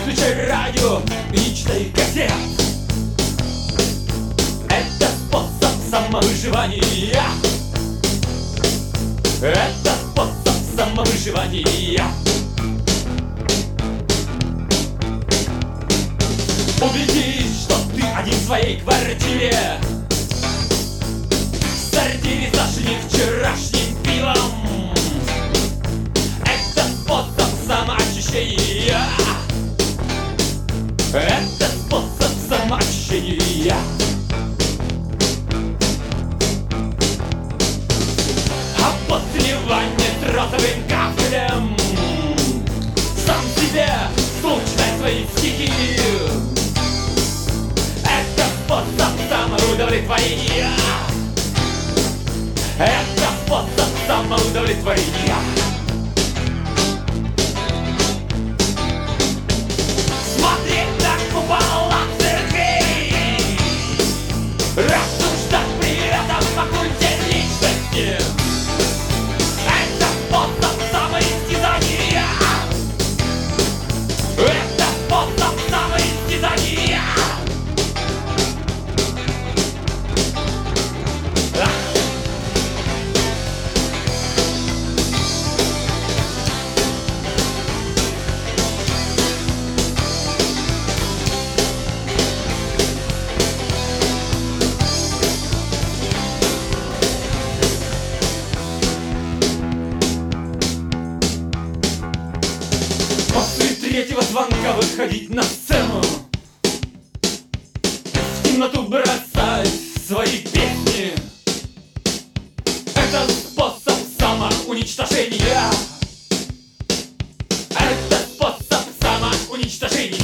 включай радио и не читай газет. Это способ самовыживания. Это способ самовыживания. Убедись, что ты один в своей квартире. В сортире зашли вчерашним пивом. Это способ самоочищения. Это способ самоочищения. Обозревание тротовым кафелем. Сам себе слушай свои стихи. Это способ самоудовлетворения. Это способ самоудовлетворения. Смотреть на купола церквей, рассуждать при этом о культе личности. Это способ самоистязания. Это способ самоистязания. После третьего звонка выходить на сцену, в темноту бросать свои песни. Это способ самоуничтожения. Это способ самоуничтожения.